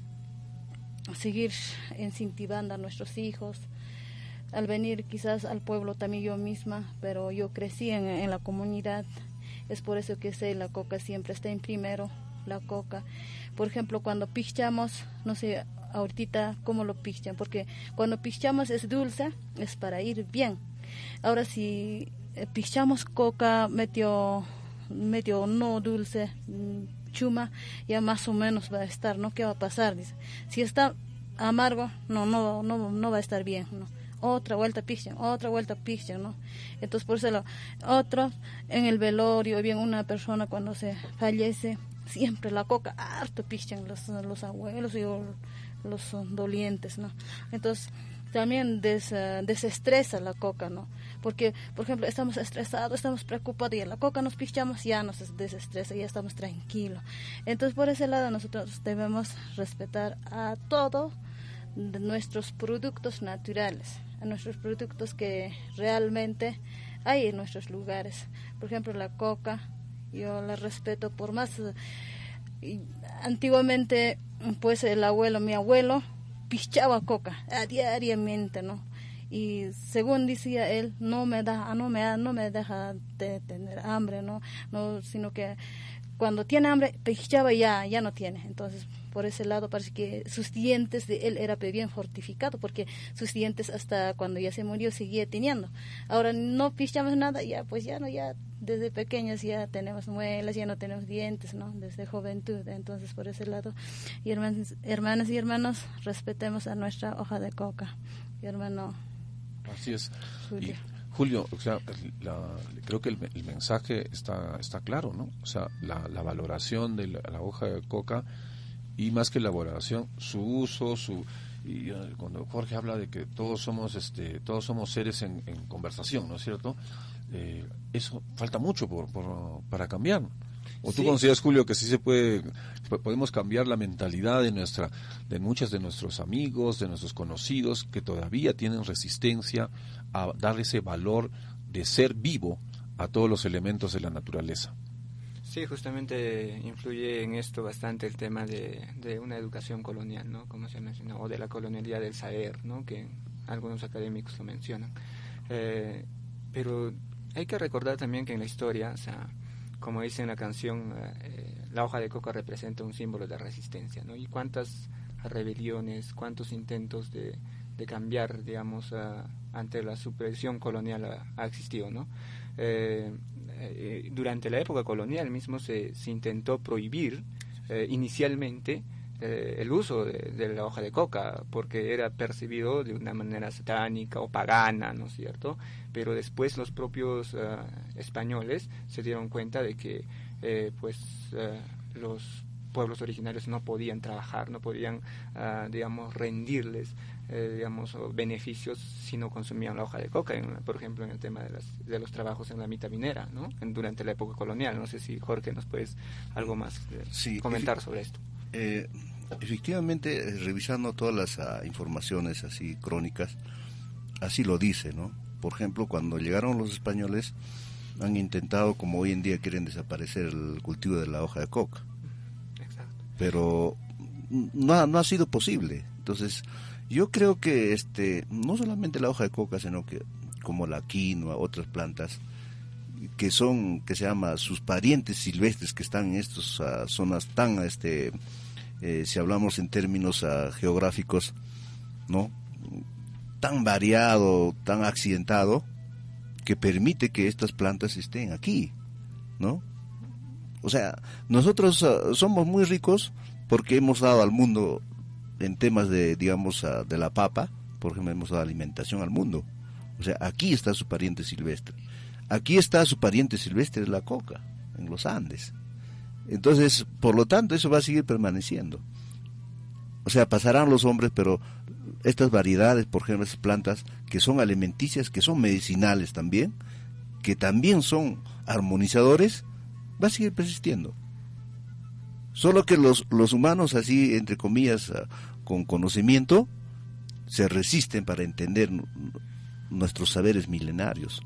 seguir incentivando a nuestros hijos, al venir quizás al pueblo también yo misma, pero yo crecí en la comunidad, es por eso que sé, la coca siempre está en primero, la coca. Por ejemplo, cuando pichamos, no sé, ahorita cómo lo pichan, porque cuando pichamos es dulce, es para ir bien. Ahora si pichamos coca medio no dulce, chuma, ya más o menos va a estar, ¿no? ¿Qué va a pasar? Dice, si está amargo, no va a estar bien, ¿no? Otra vuelta pichan, ¿no? Entonces por eso otro en el velorio, bien una persona cuando se fallece, siempre la coca harto pichan los abuelos y los dolientes, ¿no? Entonces también desestresa la coca, ¿no? Porque, por ejemplo, estamos estresados, estamos preocupados y en la coca nos pichamos, ya nos desestresa, ya estamos tranquilos. Entonces por ese lado nosotros debemos respetar a todos nuestros productos naturales, a nuestros productos que realmente hay en nuestros lugares. Por ejemplo, la coca, yo la respeto por más. Antiguamente, pues mi abuelo, pichaba coca diariamente, ¿no? Y según decía él, no me deja de tener hambre, ¿no? Sino que cuando tiene hambre, pichaba y ya no tiene. Entonces, por ese lado parece que sus dientes de él era bien fortificado, porque sus dientes hasta cuando ya se murió seguía teniendo. Ahora no pichamos nada, ya desde pequeños ya tenemos muelas, ya no tenemos dientes, ¿no? Desde juventud. Entonces por ese lado, y hermanas y hermanos, respetemos a nuestra hoja de coca. Y hermano así es. Julio. Y Julio, o sea, creo que el mensaje está claro, ¿no? O sea, la valoración de la hoja de coca, y más que elaboración, su uso, y cuando Jorge habla de que todos somos seres en conversación, ¿no es cierto? Eso falta mucho para cambiar. ¿O tú consideras, Julio, que sí podemos cambiar la mentalidad de muchos de nuestros amigos, de nuestros conocidos, que todavía tienen resistencia a dar ese valor de ser vivo a todos los elementos de la naturaleza? Sí, justamente influye en esto bastante el tema de una educación colonial, ¿no? Como se mencionó, o de la colonialidad del saber, ¿no? Que algunos académicos lo mencionan. Pero hay que recordar también que en la historia, o sea, como dice en la canción, la hoja de coca representa un símbolo de resistencia, ¿no? Y cuántas rebeliones, cuántos intentos de cambiar, digamos, ante la supresión colonial ha existido, ¿no? Durante la época colonial mismo se intentó prohibir inicialmente el uso de la hoja de coca, porque era percibido de una manera satánica o pagana, ¿no es cierto? Pero después los propios españoles se dieron cuenta de que los pueblos originarios no podían trabajar, no podían, digamos, rendirles, digamos, beneficios si no consumían la hoja de coca, por ejemplo, en el tema de los trabajos en la mitad minera, ¿no? Durante la época colonial. No sé si, Jorge, nos puedes algo más comentar sobre esto. Efectivamente, revisando todas las informaciones así crónicas, así lo dice, ¿no? Por ejemplo, cuando llegaron los españoles, han intentado, como hoy en día quieren desaparecer el cultivo de la hoja de coca. Exacto. Pero no ha sido posible. Entonces, yo creo que no solamente la hoja de coca, sino que como la quinoa, otras plantas que se llama sus parientes silvestres que están en estas zonas tan si hablamos en términos geográficos, ¿no? Tan variado, tan accidentado, que permite que estas plantas estén aquí, ¿no? O sea, nosotros somos muy ricos porque hemos dado al mundo, en temas de, digamos, de la papa, por ejemplo, hemos dado alimentación al mundo. O sea, aquí está su pariente silvestre. Aquí está su pariente silvestre de la coca, en los Andes. Entonces, por lo tanto, eso va a seguir permaneciendo. O sea, pasarán los hombres, pero estas variedades, por ejemplo, esas plantas que son alimenticias, que son medicinales también, que también son armonizadores, va a seguir persistiendo. Solo que los humanos, así, entre comillas, con conocimiento, se resisten para entender nuestros saberes milenarios.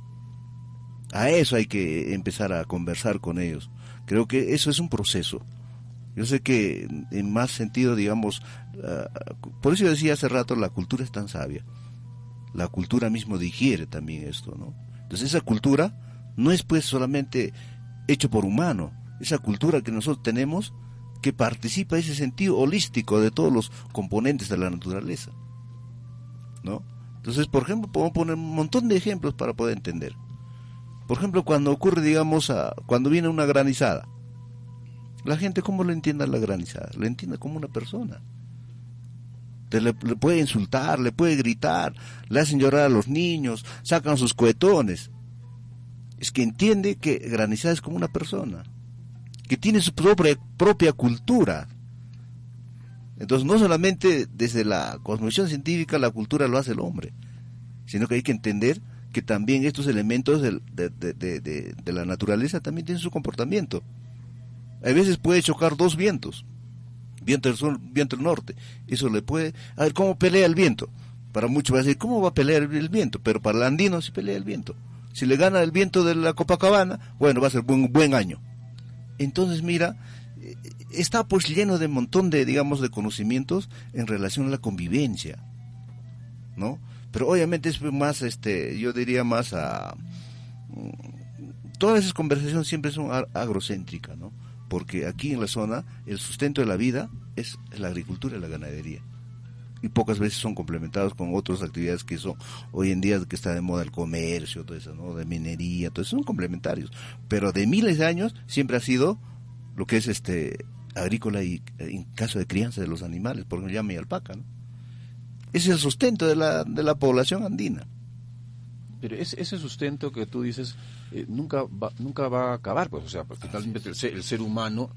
A eso hay que empezar a conversar con ellos. Creo que eso es un proceso. Yo sé que en más sentido, digamos, por eso yo decía hace rato, la cultura es tan sabia. La cultura mismo digiere también esto, ¿no? Entonces esa cultura no es pues solamente hecho por humano. Esa cultura que nosotros tenemos, que participa en ese sentido holístico de todos los componentes de la naturaleza, ¿no? Entonces, por ejemplo, podemos poner un montón de ejemplos para poder entender. Por ejemplo, cuando ocurre, digamos, cuando viene una granizada, la gente, ¿cómo lo entiende la granizada? Lo entiende como una persona. Le puede insultar, le puede gritar, le hacen llorar a los niños, sacan sus cohetones. Es que entiende que granizada es como una persona, que tiene su propia cultura. Entonces, no solamente desde la cosmovisión científica la cultura lo hace el hombre, sino que hay que entender que también estos elementos de la naturaleza también tienen su comportamiento. A veces puede chocar dos vientos, viento del sur, viento del norte. Eso le puede... A ver, ¿cómo pelea el viento? Para muchos va a decir, ¿cómo va a pelear el viento? Pero para el andino sí pelea el viento. Si le gana el viento de la Copacabana, bueno, va a ser buen año. Entonces, mira, está pues lleno de un montón de, digamos, de conocimientos en relación a la convivencia, ¿no? Pero obviamente es más, yo diría más todas esas conversaciones siempre son agrocéntricas, ¿no? Porque aquí en la zona el sustento de la vida es la agricultura y la ganadería. Y pocas veces son complementados con otras actividades que son hoy en día que está de moda el comercio, todo eso, ¿no? De minería, todo eso son complementarios. Pero de miles de años siempre ha sido lo que es agrícola y en caso de crianza de los animales, por ejemplo, llama y alpaca, ¿no? Es el sustento de la población andina. Pero ese sustento que tú dices nunca va a acabar, pues, o sea, porque finalmente el ser humano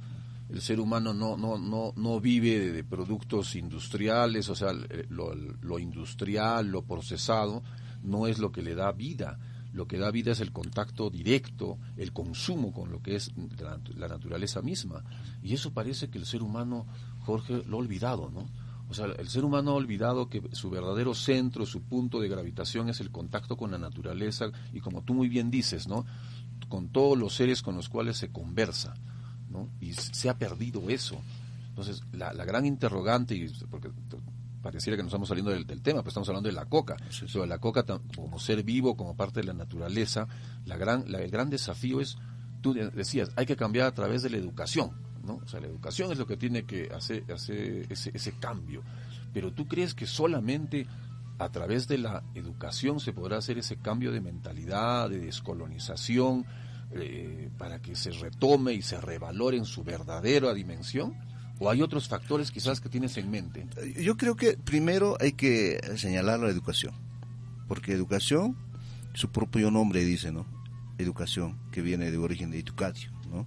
no vive de productos industriales, o sea, lo industrial, lo procesado no es lo que le da vida. lo que da vida es el contacto directo, el consumo con lo que es la naturaleza misma. Y eso parece que el ser humano, Jorge, lo ha olvidado, ¿no? O sea, el ser humano ha olvidado que su verdadero centro, su punto de gravitación es el contacto con la naturaleza y, como tú muy bien dices, ¿no?, con todos los seres con los cuales se conversa, ¿no? Y se ha perdido eso. Entonces, la gran interrogante, y porque pareciera que nos estamos saliendo del tema, pero estamos hablando de la coca. Sí. Pero la coca, como ser vivo, como parte de la naturaleza, el gran desafío es, tú decías, hay que cambiar a través de la educación, ¿no? O sea, la educación es lo que tiene que hacer ese cambio. Pero ¿tú crees que solamente a través de la educación se podrá hacer ese cambio de mentalidad, de descolonización, para que se retome y se revalore en su verdadera dimensión? ¿O hay otros factores quizás que tienes en mente? Yo creo que primero hay que señalar la educación, porque educación, su propio nombre dice, ¿no? Educación, que viene de origen de educatio, ¿no?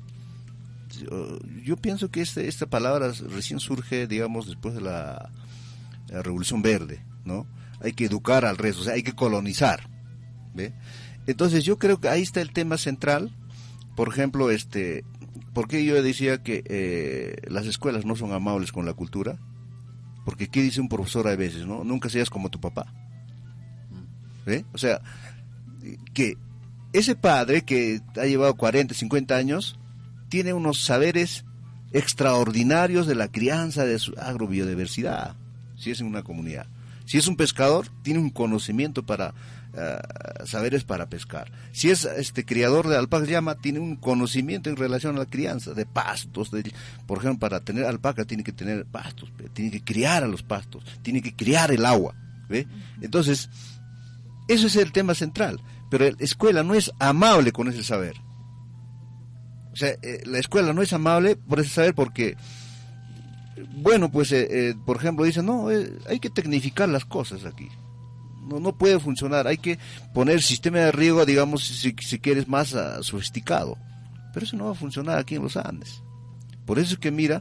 Yo pienso que esta palabra recién surge, digamos, después de la Revolución Verde, ¿no? Hay que educar al resto, o sea, hay que colonizar, ¿ve? Entonces yo creo que ahí está el tema central. Por ejemplo, ¿por qué yo decía que las escuelas no son amables con la cultura? Porque ¿qué dice un profesor a veces, no? Nunca seas como tu papá, ¿ve? O sea, que ese padre que ha llevado 40, 50 años tiene unos saberes extraordinarios de la crianza de su agrobiodiversidad, si es en una comunidad. Si es un pescador, tiene un conocimiento para saberes para pescar. Si es criador de alpacas llama, tiene un conocimiento en relación a la crianza de pastos. Por ejemplo, para tener alpaca tiene que tener pastos, tiene que criar a los pastos, tiene que criar el agua, ¿ve? Entonces, eso es el tema central. Pero la escuela no es amable con ese saber. O sea, la escuela no es amable por ese saber porque, bueno, pues, por ejemplo, dicen, no, hay que tecnificar las cosas aquí. No puede funcionar, hay que poner sistema de riego, digamos, si quieres más sofisticado. Pero eso no va a funcionar aquí en los Andes. Por eso es que, mira,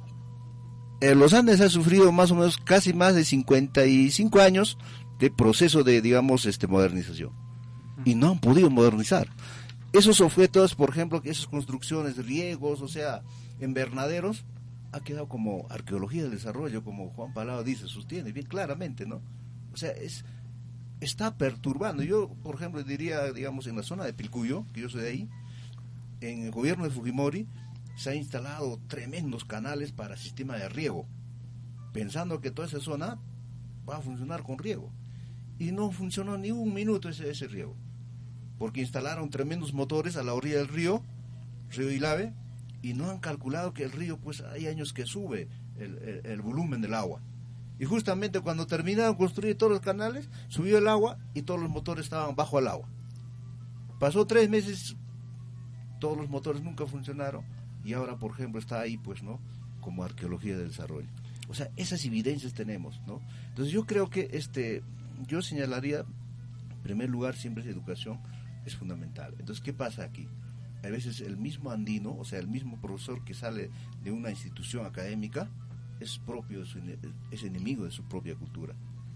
los Andes han sufrido más o menos casi más de 55 años de proceso de, digamos, modernización. Y no han podido modernizar. Esos objetos, por ejemplo, esas construcciones, riegos, o sea, invernaderos, ha quedado como arqueología del desarrollo, como Juan Palau dice, sostiene bien claramente, ¿no? O sea, está perturbando. Yo, por ejemplo, diría, digamos, en la zona de Pilcuyo, que yo soy de ahí, en el gobierno de Fujimori se ha instalado tremendos canales para sistema de riego, pensando que toda esa zona va a funcionar con riego. Y no funcionó ni un minuto ese riego, porque instalaron tremendos motores a la orilla del río Ilave, y no han calculado que el río, pues hay años que sube el volumen del agua. Y justamente cuando terminaron de construir todos los canales, subió el agua y todos los motores estaban bajo el agua. Pasó 3 meses, todos los motores nunca funcionaron, y ahora, por ejemplo, está ahí, pues, ¿no?, como arqueología del desarrollo. O sea, esas evidencias tenemos, ¿no? Entonces yo creo que yo señalaría, en primer lugar, siempre es educación, es fundamental. Entonces, ¿qué pasa aquí? A veces el mismo andino, o sea, el mismo profesor que sale de una institución académica, es enemigo de su propia cultura,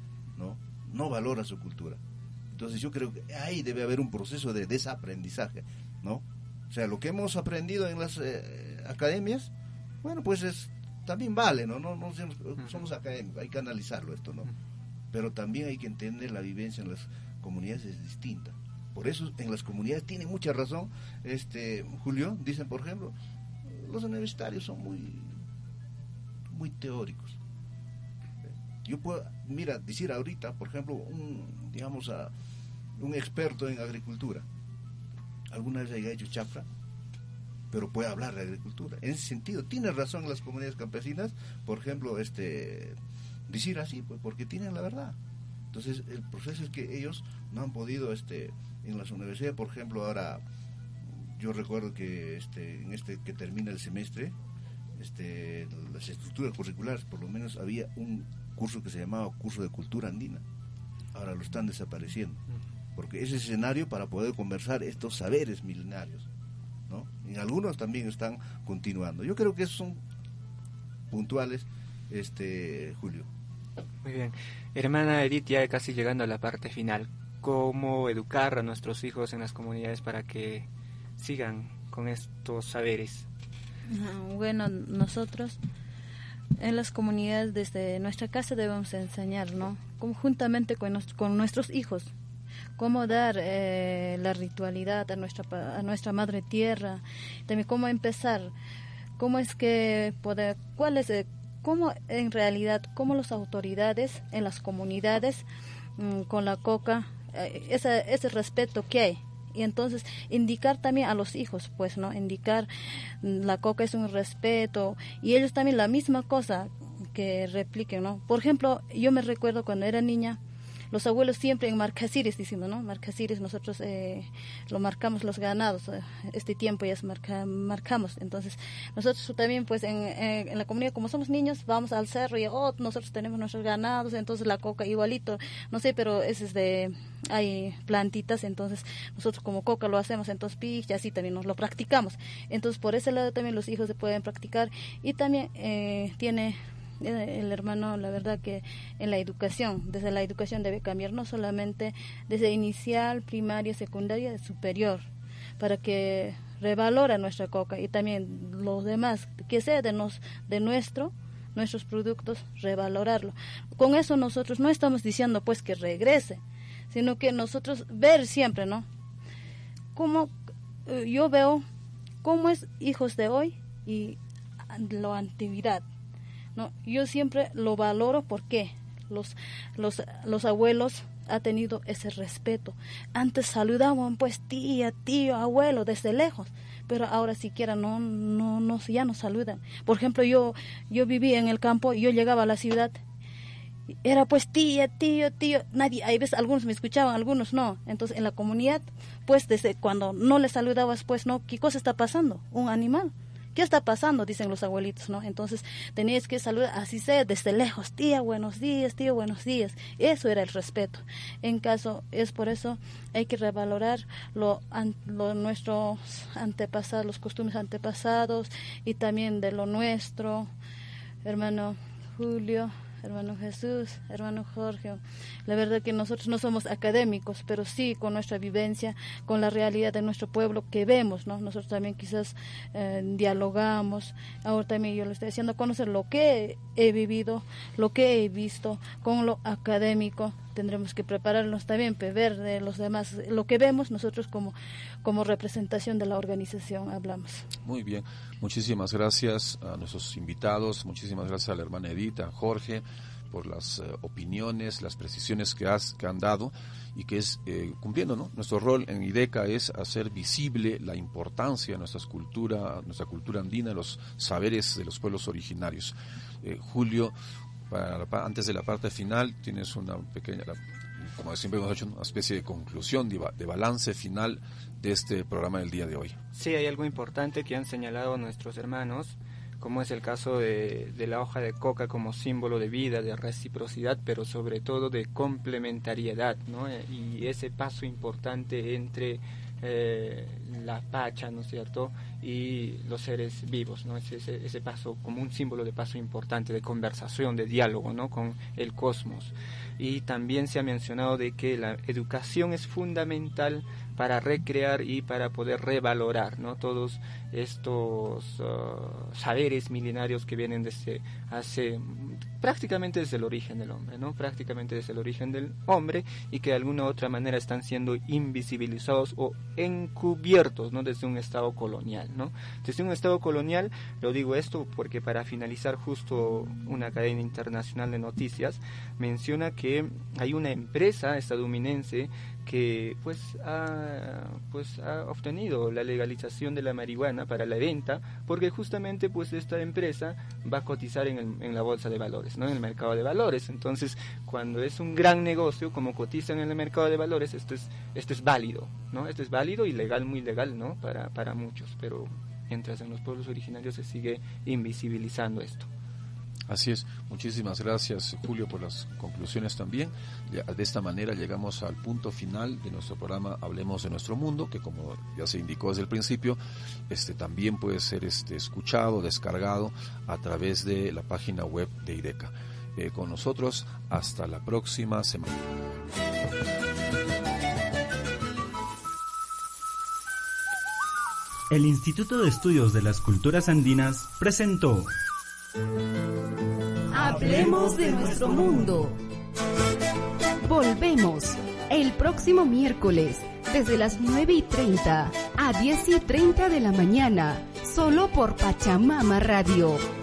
no valora su cultura. Entonces yo creo que ahí debe haber un proceso de desaprendizaje, ¿no? O sea, lo que hemos aprendido en las academias, bueno, pues también vale, ¿no? No somos académicos, hay que analizarlo esto, ¿no? Pero también hay que entender la vivencia en las comunidades es distinta. Por eso en las comunidades tiene mucha razón, Julio, dicen, por ejemplo, los universitarios son muy teóricos. Yo puedo, decir ahorita, por ejemplo, un experto en agricultura, alguna vez haya hecho chafra, pero puede hablar de agricultura. En ese sentido, tiene razón las comunidades campesinas, por ejemplo, decir así, pues, porque tienen la verdad. Entonces, el proceso es que ellos no han podido, en las universidades, por ejemplo, ahora, yo recuerdo que que termina el semestre, las estructuras curriculares, por lo menos había un curso que se llamaba curso de cultura andina. Ahora lo están desapareciendo, porque ese escenario para poder conversar estos saberes milenarios, ¿no? Y algunos también están continuando. Yo creo que esos son puntuales, Julio. Muy bien. Hermana Edith, ya casi llegando a la parte final. cómo educar a nuestros hijos en las comunidades para que sigan con estos saberes. Bueno, nosotros en las comunidades desde nuestra casa debemos enseñar, ¿no? Conjuntamente con nuestros hijos, cómo dar la ritualidad a nuestra madre tierra, también cómo empezar, cómo es que cómo en realidad, cómo las autoridades en las comunidades con la coca, ese respeto que hay. Y entonces indicar también a los hijos, pues, ¿no? Indicar la coca es un respeto, y ellos también la misma cosa que repliquen, ¿no? Por ejemplo, yo me recuerdo cuando era niña, los abuelos siempre en Marcasires diciendo, ¿no? Marcasires, nosotros lo marcamos los ganados, este tiempo ya marcamos. Entonces, nosotros también, pues, en la comunidad, como somos niños, vamos al cerro y nosotros tenemos nuestros ganados, entonces la coca igualito, no sé, pero hay plantitas, entonces nosotros como coca lo hacemos, entonces y así también nos lo practicamos. Entonces, por ese lado también los hijos se pueden practicar, y también tiene el hermano, la verdad que en la educación, desde la educación debe cambiar, no solamente desde inicial, primaria, secundaria, superior, para que revalora nuestra coca, y también los demás, que sea de nuestros productos, revalorarlo. Con eso nosotros no estamos diciendo pues que regrese, sino que nosotros ver siempre, ¿no? Como yo veo cómo es hijos de hoy y la antigüedad, ¿no? Yo siempre lo valoro porque los abuelos han tenido ese respeto. Antes saludaban pues tía, tío, abuelo desde lejos, pero ahora siquiera ya no saludan. Por ejemplo, yo vivía en el campo y yo llegaba a la ciudad, era pues tía, tío, nadie, hay veces algunos me escuchaban, algunos no. Entonces en la comunidad, pues desde cuando no le saludabas, pues no, ¿qué cosa está pasando? Un animal. ¿Qué está pasando? Dicen los abuelitos, ¿no? Entonces tenías que saludar, así sea, desde lejos, tía, buenos días, tío, buenos días. Eso era el respeto. Es por eso hay que revalorar nuestros antepasados, los costumbres antepasados, y también de lo nuestro, hermano Julio, hermano Jesús, hermano Jorge. La verdad que nosotros no somos académicos, pero sí con nuestra vivencia, con la realidad de nuestro pueblo que vemos, ¿no? Nosotros también quizás dialogamos. Ahora también yo le estoy haciendo conocer lo que he vivido, lo que he visto, con lo académico. Tendremos que prepararnos también, ver de los demás lo que vemos nosotros como representación de la organización hablamos. Muy bien, muchísimas gracias a nuestros invitados, muchísimas gracias a la hermana Edith, a Jorge, por las opiniones, las precisiones que han dado, y que es cumpliendo, ¿no? Nuestro rol en IDECA es hacer visible la importancia de nuestra cultura andina, los saberes de los pueblos originarios. Julio, antes de la parte final, tienes una pequeña, como siempre hemos hecho, una especie de conclusión, de balance final de este programa del día de hoy. Sí, hay algo importante que han señalado nuestros hermanos, como es el caso de la hoja de coca como símbolo de vida, de reciprocidad, pero sobre todo de complementariedad, ¿no? Y ese paso importante entre la pacha, ¿no es cierto?, y los seres vivos, ¿no? Ese paso como un símbolo de paso importante, de conversación, de diálogo, ¿no?, con el cosmos. Y también se ha mencionado de que la educación es fundamental para recrear y para poder revalorar, ¿no?, todos estos saberes milenarios que vienen desde prácticamente desde el origen del hombre, ¿no?, prácticamente desde el origen del hombre, y que de alguna u otra manera están siendo invisibilizados o encubiertos, ¿no?, desde un estado colonial, ¿no? Desde un estado colonial, lo digo esto porque para finalizar, justo una cadena internacional de noticias menciona que hay una empresa estadounidense que ha obtenido la legalización de la marihuana para la venta, porque justamente pues esta empresa va a cotizar en la bolsa de valores, ¿no?, en el mercado de valores. Entonces, cuando es un gran negocio, como cotizan en el mercado de valores, esto es válido, ¿no? Esto es válido y legal, muy legal, ¿no?, para muchos, pero mientras en los pueblos originarios se sigue invisibilizando esto. Así es, muchísimas gracias, Julio, por las conclusiones también. De esta manera llegamos al punto final de nuestro programa Hablemos de Nuestro Mundo, que como ya se indicó desde el principio, también puede ser escuchado, descargado a través de la página web de IDECA. Con nosotros hasta la próxima semana. El Instituto de Estudios de las Culturas Andinas presentó Hablemos de nuestro mundo. Volvemos el próximo miércoles desde las 9:30 a 10:30 de la mañana, solo por Pachamama Radio.